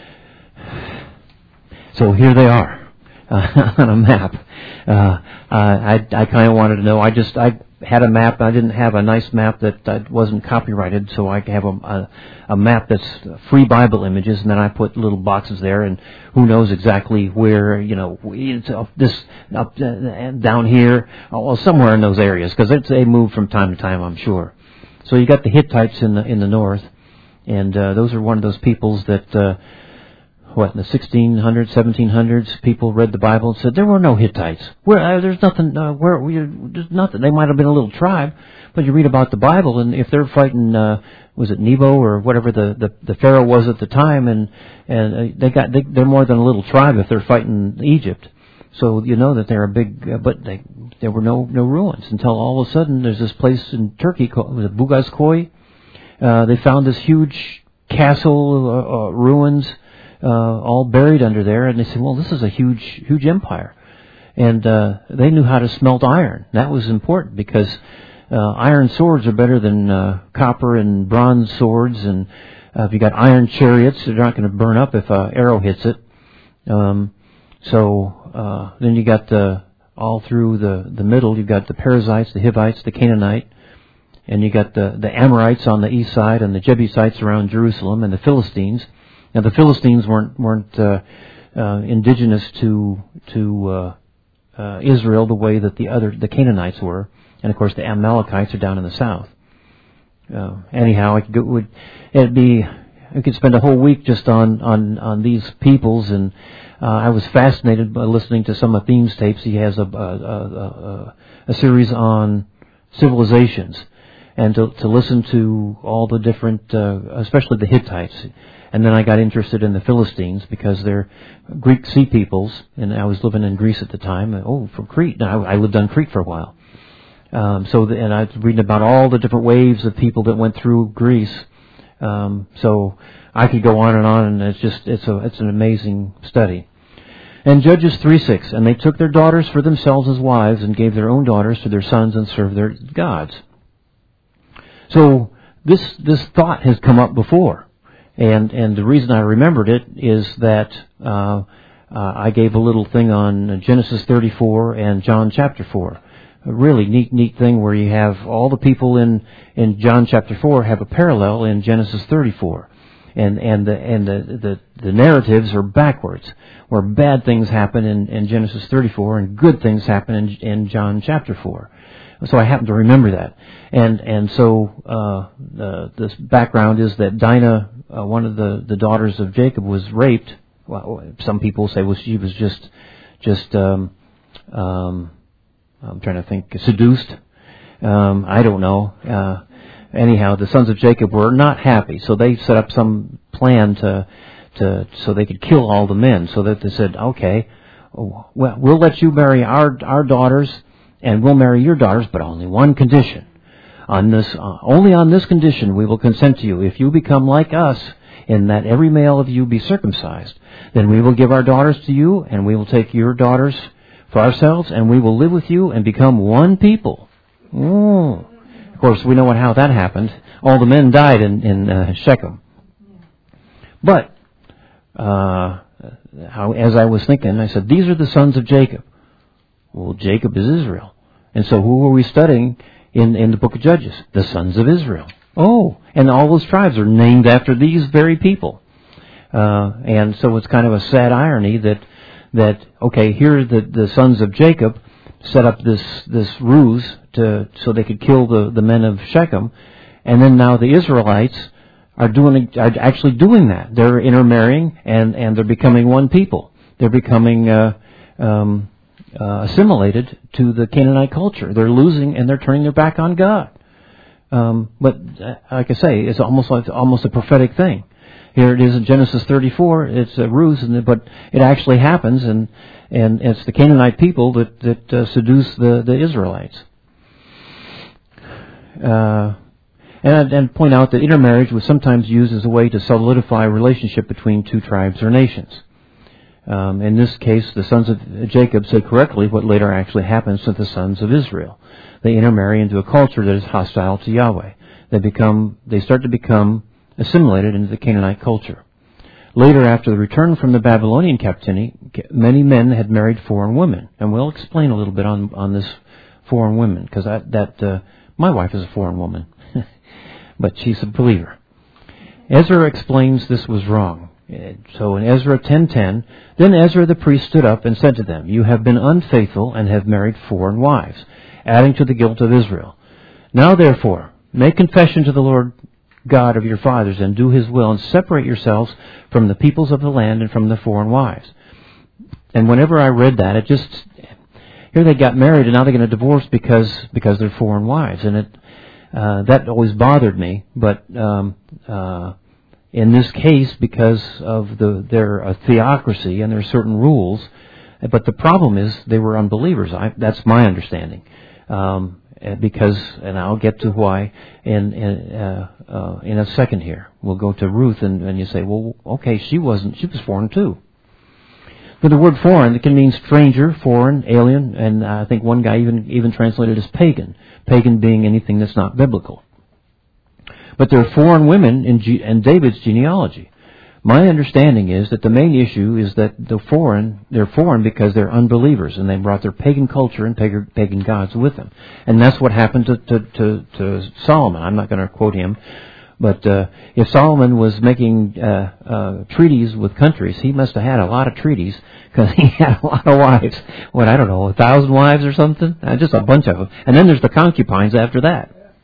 So here they are uh, on a map. Uh, I, I kind of wanted to know. I just I had a map. I didn't have a nice map that, that wasn't copyrighted, so I have a, a, a map that's free Bible images, and then I put little boxes there, and who knows exactly where, you know, it's up this up uh, down here, well, somewhere in those areas, because they move from time to time, I'm sure. So you got the Hittites in the in the north, and uh, those are one of those peoples that. Uh, What, in the sixteen hundreds, seventeen hundreds, people read the Bible and said, there were no Hittites. Where, uh, there's nothing, uh, where, we, there's nothing. They might have been a little tribe, but you read about the Bible, and if they're fighting, uh, was it Nebo or whatever the, the, the Pharaoh was at the time, and, and uh, they got, they, they're more than a little tribe if they're fighting Egypt. So you know that they're a big, uh, but they, there were no, no ruins until all of a sudden there's this place in Turkey called, was it Bugazkoy? Uh, they found this huge castle, uh, uh, ruins, Uh, all buried under there, and they said, well, this is a huge, huge empire. And uh, they knew how to smelt iron. That was important because uh, iron swords are better than uh, copper and bronze swords, and uh, if you got iron chariots, they're not going to burn up if an arrow hits it. Um, so uh, then you got the, all through the, the middle, you've got the Perizzites, the Hivites, the Canaanite, and you got the, the Amorites on the east side, and the Jebusites around Jerusalem, and the Philistines. Now the Philistines weren't weren't uh, uh, indigenous to to uh, uh, Israel the way that the other the Canaanites were, and of course the Amalekites are down in the south. Uh, anyhow, it would it'd be I could spend a whole week just on on, on these peoples, and uh, I was fascinated by listening to some of Theme's tapes. He has a a, a, a, a series on civilizations, and to to listen to all the different, uh, especially the Hittites. And then I got interested in the Philistines because they're Greek sea peoples, and I was living in Greece at the time. Oh, from Crete. Now, I lived on Crete for a while. Um, so, the, and I was reading about all the different waves of people that went through Greece. Um, so I could go on and on, and it's just it's a it's an amazing study. And Judges three six, and they took their daughters for themselves as wives, and gave their own daughters to their sons, and served their gods. So this this thought has come up before. And and the reason I remembered it is that uh, uh, I gave a little thing on Genesis thirty-four and John chapter four. A really neat, neat thing where you have all the people in, in John chapter four have a parallel in Genesis thirty-four. And and the and the, the, the narratives are backwards, where bad things happen in, in Genesis thirty-four and good things happen in, in John chapter four. So I happen to remember that. And and so uh, the, this background is that Dinah, uh, one of the, the daughters of Jacob, was raped. Well, some people say well she was just just um, um, I'm trying to think seduced. Um, I don't know. Uh, anyhow, the sons of Jacob were not happy, so they set up some plan to to so they could kill all the men. So that they said, okay, well we'll let you marry our our daughters. And we'll marry your daughters, but only one condition. On this, uh, only on this condition we will consent to you. If you become like us, in that every male of you be circumcised, then we will give our daughters to you, and we will take your daughters for ourselves, and we will live with you and become one people. Mm. Of course, we know what, how that happened. All the men died in, in uh, Shechem. But uh, how, as I was thinking, I said, these are the sons of Jacob. Well, Jacob is Israel. And so who are we studying in, in the book of Judges? The sons of Israel. Oh, and all those tribes are named after these very people. Uh, and so it's kind of a sad irony that, that okay, here the, the sons of Jacob set up this, this ruse to, so they could kill the, the men of Shechem. And then now the Israelites are doing, are actually doing that. They're intermarrying and, and they're becoming one people. They're becoming, uh, um, Uh, assimilated to the Canaanite culture. They're losing and they're turning their back on God. Um, but uh, like I say, it's almost like almost a prophetic thing. Here it is in Genesis thirty-four. It's a ruse, and but it actually happens, and and it's the Canaanite people that that uh, seduce the the Israelites. Uh, and and point out that intermarriage was sometimes used as a way to solidify a relationship between two tribes or nations. Um, in this case, the sons of Jacob say correctly what later actually happens to the sons of Israel. They intermarry into a culture that is hostile to Yahweh. They become, they start to become assimilated into the Canaanite culture. Later, after the return from the Babylonian captivity, many men had married foreign women, and we'll explain a little bit on on this foreign women, because that, that uh, my wife is a foreign woman, but she's a believer. Ezra explains this was wrong. So in Ezra ten ten, then Ezra the priest stood up and said to them, "You have been unfaithful and have married foreign wives, adding to the guilt of Israel. Now therefore, make confession to the Lord God of your fathers, and do His will, and separate yourselves from the peoples of the land and from the foreign wives." And whenever I read that, it just, here they got married and now they're going to divorce because because they're foreign wives, and it uh, that always bothered me. But um, uh, in this case, because of the their uh, theocracy and there are certain rules, but the problem is they were unbelievers. I, that's my understanding. Um, Because, and I'll get to why in in, uh, uh, in a second here. We'll go to Ruth, and, and you say, well, okay, she wasn't, she was foreign too. But the word foreign, it can mean stranger, foreign, alien, and I think one guy even even translated as pagan. Pagan being anything that's not biblical. But there are foreign women in, G- in David's genealogy. My understanding is that the main issue is that the foreign, they're foreign because they're unbelievers, and they brought their pagan culture and pagan, pagan gods with them. And that's what happened to, to, to, to Solomon. I'm not going to quote him, but uh, if Solomon was making uh, uh, treaties with countries, he must have had a lot of treaties, because he had a lot of wives. What, I don't know, a thousand wives or something? Uh, just a bunch of them. And then there's the concubines after that.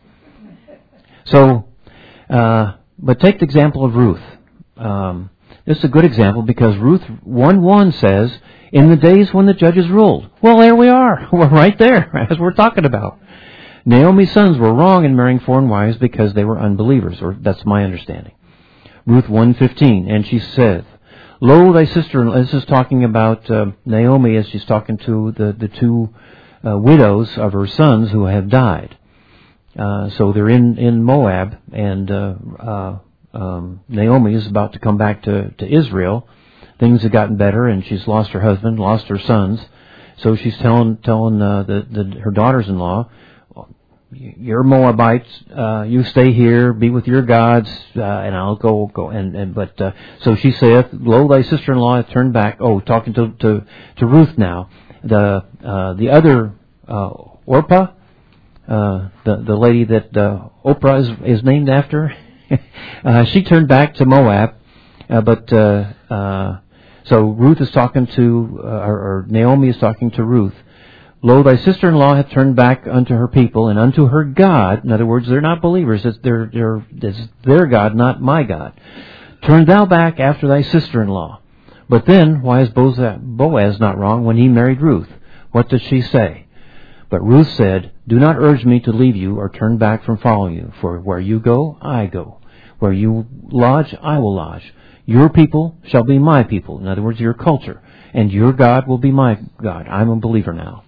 So, uh, but take the example of Ruth. Um, this is a good example because Ruth one one says, "In the days when the judges ruled." Well, there we are. We're right there, as we're talking about. Naomi's sons were wrong in marrying foreign wives because they were unbelievers, or that's my understanding. Ruth one fifteen, and she said, "Lo, thy sister," this is talking about uh, Naomi as she's talking to the, the two uh, widows of her sons who have died. Uh, so they're in, in Moab, and uh, uh, Um, Naomi is about to come back to, to Israel. Things have gotten better, and she's lost her husband, lost her sons. So she's telling telling uh, the, the her daughters-in-law, "You're Moabites. Uh, you stay here, be with your gods, uh, and I'll go go." And, and but uh, so she saith, "Lo, thy sister-in-law hath turned back." Oh, talking to to, to Ruth now. The uh, the other uh, Orpah, uh, the the lady that uh, Oprah is is named after. uh, she turned back to Moab, uh, but uh, uh, so Ruth is talking to, uh, or, or Naomi is talking to Ruth. "Lo, thy sister-in-law hath turned back unto her people and unto her God." In other words, they're not believers. It's their, their, it's their God, not my God. "Turn thou back after thy sister-in-law." But then, why is Boaz not wrong when he married Ruth? What does she say? But Ruth said, "Do not urge me to leave you or turn back from following you. For where you go, I go. Where you lodge, I will lodge. Your people shall be my people." In other words, your culture. "And your God will be my God." I'm a believer now.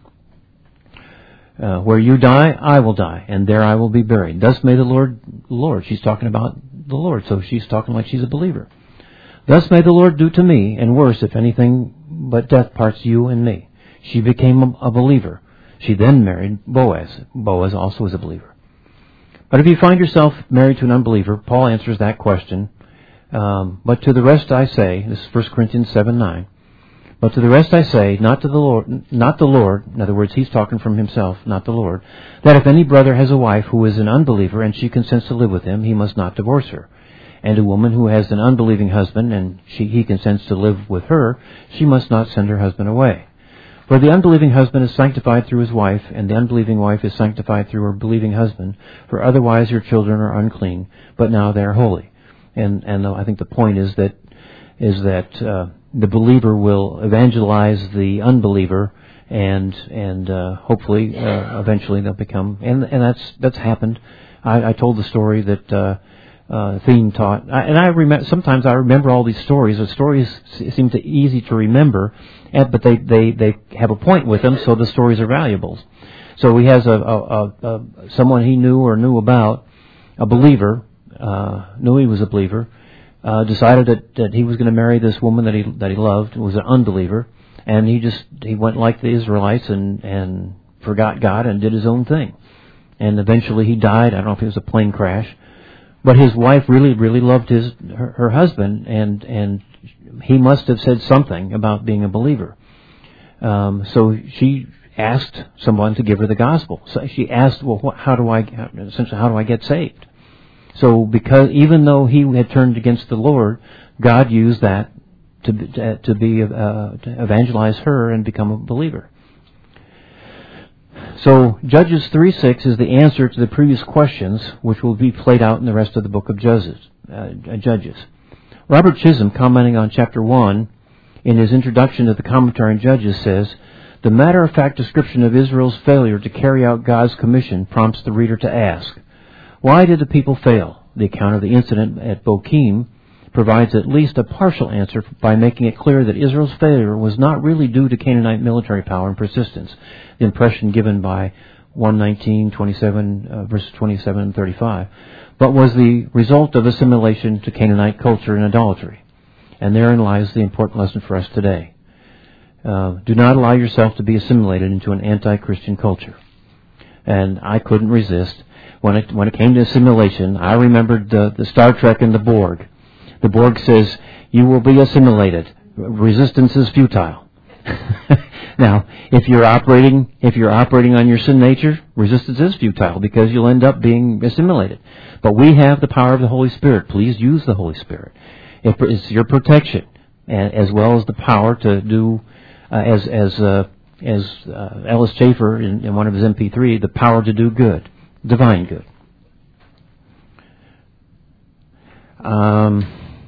Uh, "where you die, I will die, and there I will be buried. Thus may the Lord, Lord," she's talking about the Lord, so she's talking like she's a believer. "Thus may the Lord do to me, and worse, if anything but death parts you and me." She became a, a believer. She then married Boaz. Boaz also was a believer. But if you find yourself married to an unbeliever, Paul answers that question. Um, but to the rest I say, this is First Corinthians seven nine, "But to the rest I say, not to the Lord, not the Lord," in other words, he's talking from himself, not the Lord, "that if any brother has a wife who is an unbeliever and she consents to live with him, he must not divorce her. And a woman who has an unbelieving husband and she, he consents to live with her, she must not send her husband away. For the unbelieving husband is sanctified through his wife, and the unbelieving wife is sanctified through her believing husband. For otherwise your children are unclean, but now they are holy." And and I think the point is that is that uh, the believer will evangelize the unbeliever, and and uh, hopefully uh, eventually they'll become. And and that's that's happened. I, I told the story that uh, uh, Theme taught, I, and I remember sometimes I remember all these stories. The stories seem to easy to remember. But they, they, they have a point with them, so the stories are valuable. So he has a, a, a, a someone he knew or knew about, a believer, uh, knew he was a believer, uh, decided that, that he was going to marry this woman that he that he loved, was an unbeliever, and he just he went like the Israelites and and forgot God and did his own thing, and eventually he died. I don't know if it was a plane crash, but his wife really really loved his her, her husband, and and he must have said something about being a believer. Um, so she asked someone to give her the gospel. So she asked, well, what, how do I, essentially, how do I get saved? So because, even though he had turned against the Lord, God used that to, to, to be, uh, to evangelize her and become a believer. So Judges three six is the answer to the previous questions, which will be played out in the rest of the book of Judges. Uh, Judges. Robert Chisholm, commenting on chapter one, in his introduction to the commentary on Judges, says, the matter-of-fact description of Israel's failure to carry out God's commission prompts the reader to ask, why did the people fail? The account of the incident at Bochim provides at least a partial answer by making it clear that Israel's failure was not really due to Canaanite military power and persistence, the impression given by one nineteen, twenty-seven, uh, verses twenty-seven and thirty-five, but was the result of assimilation to Canaanite culture and idolatry. And therein lies the important lesson for us today. Uh, do not allow yourself to be assimilated into an anti-Christian culture. And I couldn't resist. When it, when it came to assimilation, I remembered the, the Star Trek and the Borg. The Borg says, you will be assimilated. Resistance is futile. Now, if you're operating, if you're operating on your sin nature, resistance is futile because you'll end up being assimilated. But we have the power of the Holy Spirit. Please use the Holy Spirit. It's your protection, as well as the power to do, uh, as as uh, as uh, Ellis Chafer in, in one of his M P three, the power to do good, divine good. Um,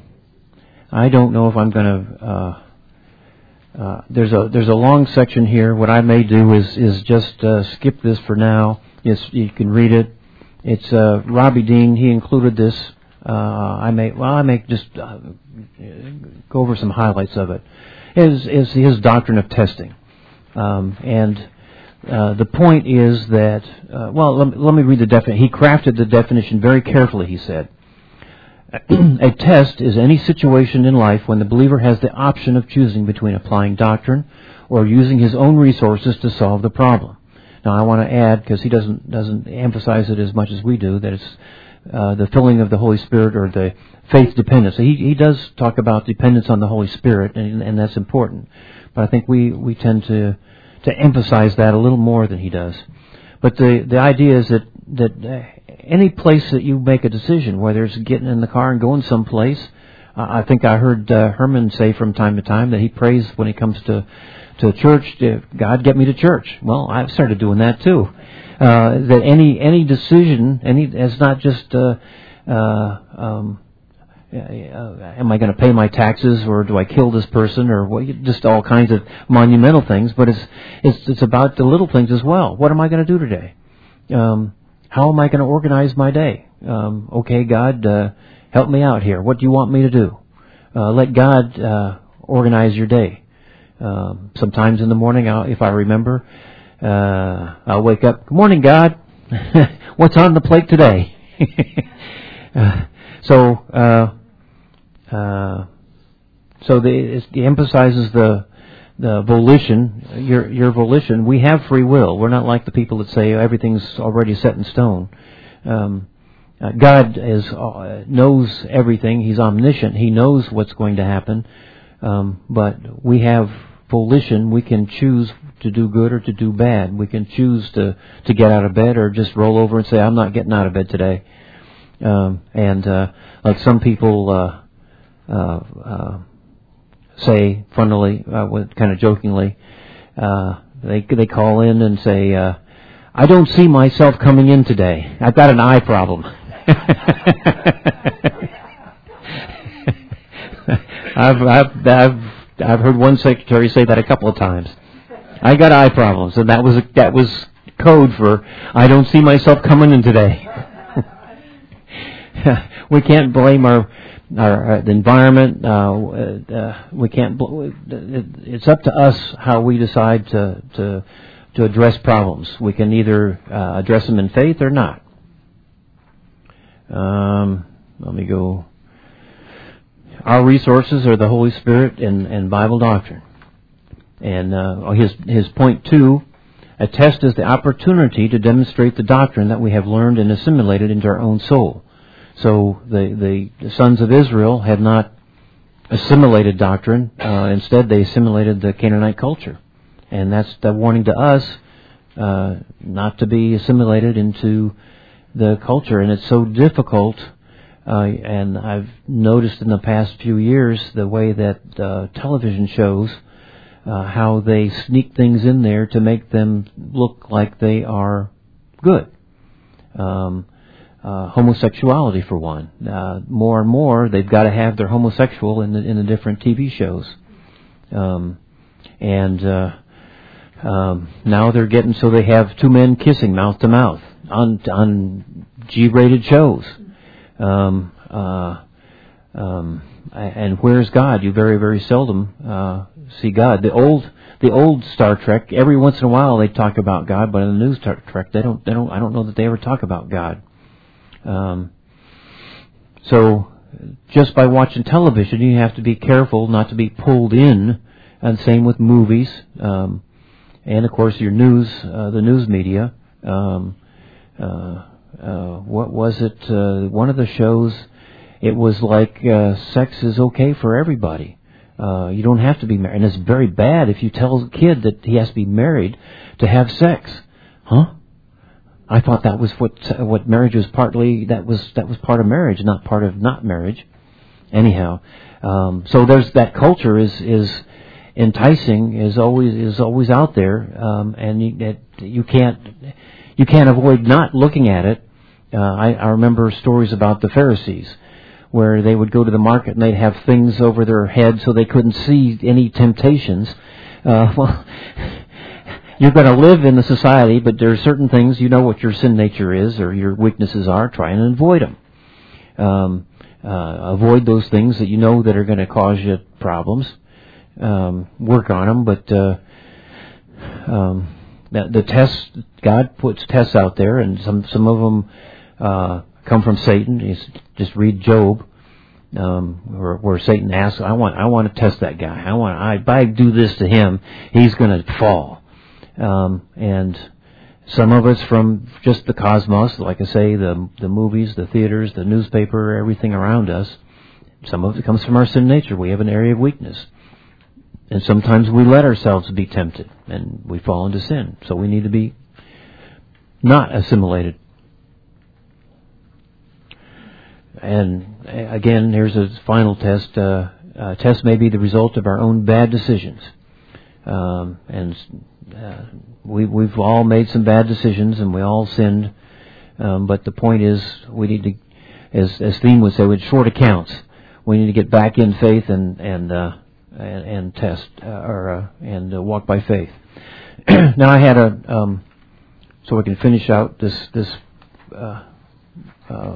I don't know if I'm going to. Uh, uh, there's a there's a long section here. What I may do is is just uh, skip this for now. Yes, you can read it. It's uh, Robbie Dean. He included this. Uh, I may, well, I may just uh, go over some highlights of it. Is is his doctrine of testing, um, and uh, the point is that, uh, well, let me, let me read the definition. He crafted the definition very carefully. He said, a test is any situation in life when the believer has the option of choosing between applying doctrine or using his own resources to solve the problem. Now, I want to add, because he doesn't doesn't emphasize it as much as we do, that it's Uh, the filling of the Holy Spirit, or the faith dependence. He he does talk about dependence on the Holy Spirit, and, and that's important. But I think we, we tend to to emphasize that a little more than he does. But the the idea is that that any place that you make a decision, whether it's getting in the car and going someplace, uh, I think I heard uh, Herman say from time to time that he prays when he comes to to church, God, get me to church. Well, I've started doing that too. Uh, that any any decision, any it's not just uh, uh, um, uh, am I going to pay my taxes, or do I kill this person, or what, just all kinds of monumental things. But it's it's it's about the little things as well. What am I going to do today? Um, how am I going to organize my day? Um, okay, God, uh, help me out here. What do you want me to do? Uh, let God uh, organize your day. Um, sometimes in the morning, I'll, if I remember. Uh, I'll wake up, good morning, God. What's on the plate today? uh, so, uh, uh, so the, it emphasizes the the volition, your your volition. We have free will. We're not like the people that say everything's already set in stone. Um, uh, God is uh, knows everything. He's omniscient. He knows what's going to happen. Um, but we have volition. We can choose to do good or to do bad. We can choose to, to get out of bed or just roll over and say, I'm not getting out of bed today. Um, and uh, like some people uh, uh, uh, say, funnily, uh, kind of jokingly, uh, they they call in and say, uh, I don't see myself coming in today. I've got an eye problem. I've, I've, I've I've heard one secretary say that a couple of times. I got eye problems, and that was that was code for I don't see myself coming in today. We can't blame our our, our the environment. Uh, uh, we can't. It's up to us how we decide to to to address problems. We can either uh, address them in faith or not. Um, let me go. our resources are the Holy Spirit and, and Bible doctrine. And uh, his his point two, a test is the opportunity to demonstrate the doctrine that we have learned and assimilated into our own soul. So the, the sons of Israel had not assimilated doctrine. Uh, instead, they assimilated the Canaanite culture. And that's the warning to us uh, not to be assimilated into the culture. And it's so difficult. Uh, and I've noticed in the past few years the way that uh, television shows, uh, how they sneak things in there to make them look like they are good. Um, uh, homosexuality, for one. Uh, more and more, they've got to have their homosexual in the, in the different T V shows. Um, and uh, um, now they're getting so they have two men kissing mouth to mouth on on G-rated shows. Um, uh, um, and where's God? You very, very seldom uh, see God. The old, the old Star Trek. Every once in a while they talk about God, but in the new Star Trek, they don't. They don't. I don't know that they ever talk about God. Um, so, just by watching television, you have to be careful not to be pulled in. And same with movies, um, and of course your news, uh, the news media. Um, uh, Uh, what was it? Uh, one of the shows, it was like uh, sex is okay for everybody. Uh, you don't have to be married. And it's very bad if you tell a kid that he has to be married to have sex. Huh? I thought that was what what marriage was partly, that was that was part of marriage, not part of not marriage. Anyhow, um, so there's that culture is is enticing, is always is always out there, um, and you, it, you can't you can't avoid not looking at it. Uh, I, I remember stories about the Pharisees, where they would go to the market and they'd have things over their head so they couldn't see any temptations. Uh, well, you're going to live in the society, but there are certain things, you know what your sin nature is or your weaknesses are, try and avoid them. Um, uh, avoid those things that you know that are going to cause you problems. Um, work on them, but uh, um, the, the tests, God puts tests out there, and some some of them uh, come from Satan. You just read Job, um, where, where Satan asks, "I want I want to test that guy. I want I, if I do this to him, he's going to fall." Um, and some of it's from just the cosmos, like I say, the the movies, the theaters, the newspaper, everything around us. Some of it comes from our sin nature. We have an area of weakness. And sometimes we let ourselves be tempted, and we fall into sin. So we need to be not assimilated. And again, here's a final test. Uh, uh, test may be the result of our own bad decisions. Um, and uh, we, we've all made some bad decisions, and we all sinned. Um, but the point is, we need to, as, as Theme would say, with short accounts, we need to get back in faith and and uh, and, and test uh, or uh, and uh, walk by faith. Now I had a um, so we can finish out this this uh, uh,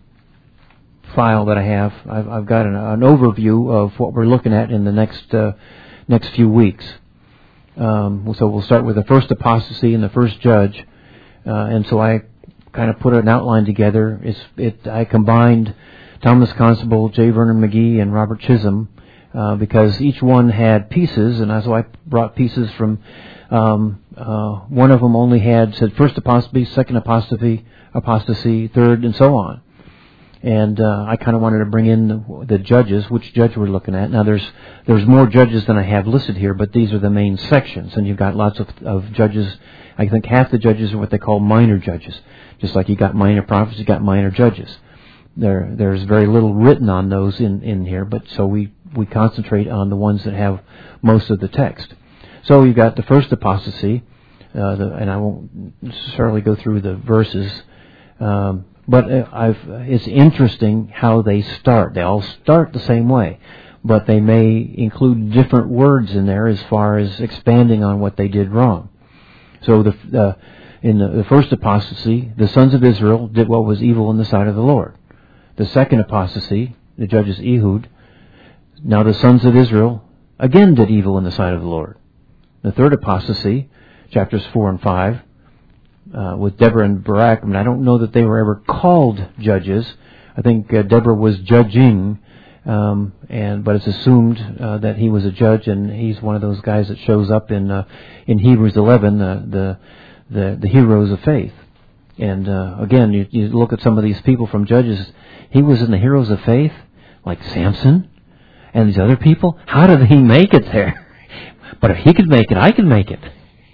file that I have. I've, I've got an, an overview of what we're looking at in the next uh, next few weeks. Um, so we'll start with the first apostasy and the first judge, uh, and so I kind of put an outline together. It's it I combined Thomas Constable, J. Vernon McGee, and Robert Chisholm. Uh, because each one had pieces, and so I brought pieces from, um, uh, one of them only had, said first apostasy, second apostasy, apostasy, third, and so on. And uh, I kind of wanted to bring in the, the judges, which judge we're looking at. Now there's there's more judges than I have listed here, but these are the main sections, and you've got lots of, of judges. I think half the judges are what they call minor judges. Just like you got minor prophets, you got minor judges. There there's very little written on those in, in here, but so we we concentrate on the ones that have most of the text. So you've got the first apostasy, uh, the, and I won't necessarily go through the verses, um, but I've, it's interesting how they start. They all start the same way, but they may include different words in there as far as expanding on what they did wrong. So the, uh, in the, the first apostasy, the sons of Israel did what was evil in the sight of the Lord. The second apostasy, the judges Ehud, now the sons of Israel again did evil in the sight of the Lord. The third apostasy, chapters four and five, uh, with Deborah and Barak. I mean, I don't know that they were ever called judges. I think uh, Deborah was judging Um, and but it's assumed uh, that he was a judge, and he's one of those guys that shows up in uh, in Hebrews eleven, uh, the the the heroes of faith. And uh, again, you, you look at some of these people from Judges. He was in the heroes of faith, like Samson and these other people. How did he make it there? But if he could make it, I can make it.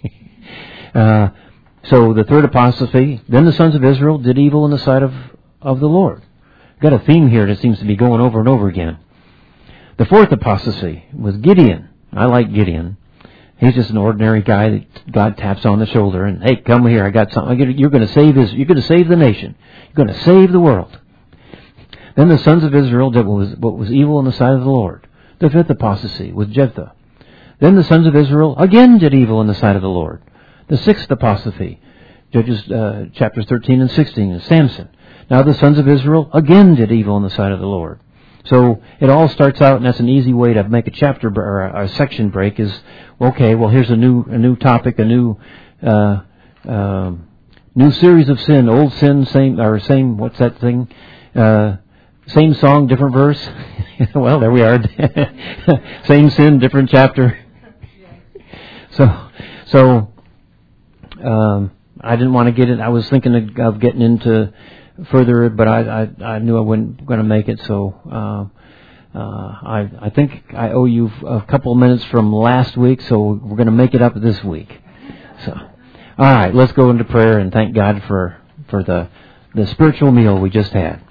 uh, so the third apostasy. Then the sons of Israel did evil in the sight of of the Lord. Got a theme here that seems to be going over and over again. The fourth apostasy was Gideon. I like Gideon. He's just an ordinary guy that God taps on the shoulder and, hey, come here, I got something. You're going to save his, you're going to save the nation. You're going to save the world. Then the sons of Israel did what was, what was evil in the sight of the Lord. The fifth apostasy was Jephthah. Then the sons of Israel again did evil in the sight of the Lord. The sixth apostasy, Judges uh, chapters thirteen and sixteen, is Samson. Now the sons of Israel again did evil in the sight of the Lord. So it all starts out, and that's an easy way to make a chapter or a, a section break. Is okay. Well, here's a new a new topic, a new uh, uh, new series of sin. Old sin, same or same. What's that thing? Uh, same song, different verse. Well, there we are. Same sin, different chapter. So so um, I didn't want to get it. I was thinking of, of getting into further, but I, I, I knew I wasn't going to make it, so uh, uh, I, I think I owe you a couple of minutes from last week, so we're going to make it up this week. So, all right, let's go into prayer and thank God for, for the, the spiritual meal we just had.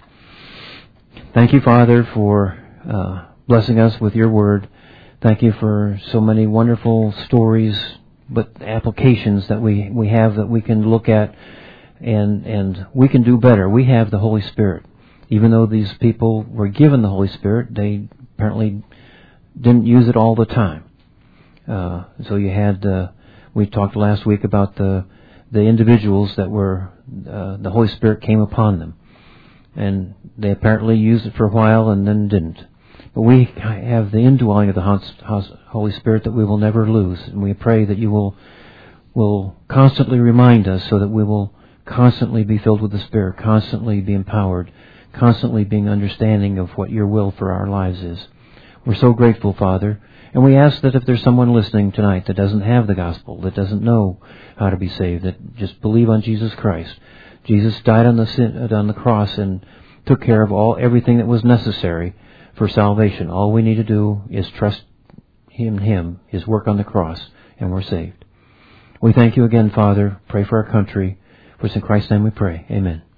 Thank you, Father, for uh, blessing us with your word. Thank you for so many wonderful stories, but applications that we, we have that we can look at. And and we can do better. We have the Holy Spirit. Even though these people were given the Holy Spirit, they apparently didn't use it all the time. Uh, so you had, uh, we talked last week about the the individuals that were, uh, the Holy Spirit came upon them. And they apparently used it for a while and then didn't. But we have the indwelling of the Holy Spirit that we will never lose. And we pray that you will will constantly remind us so that we will constantly be filled with the Spirit, constantly be empowered, constantly being understanding of what your will for our lives is. We're so grateful, Father, and we ask that if there's someone listening tonight that doesn't have the gospel, that doesn't know how to be saved, that just believe on Jesus Christ. Jesus died on the sin, on the cross and took care of all everything that was necessary for salvation. All we need to do is trust Him, Him, His work on the cross, and we're saved. We thank you again, Father. Pray for our country. For it's in Christ's name we pray. Amen.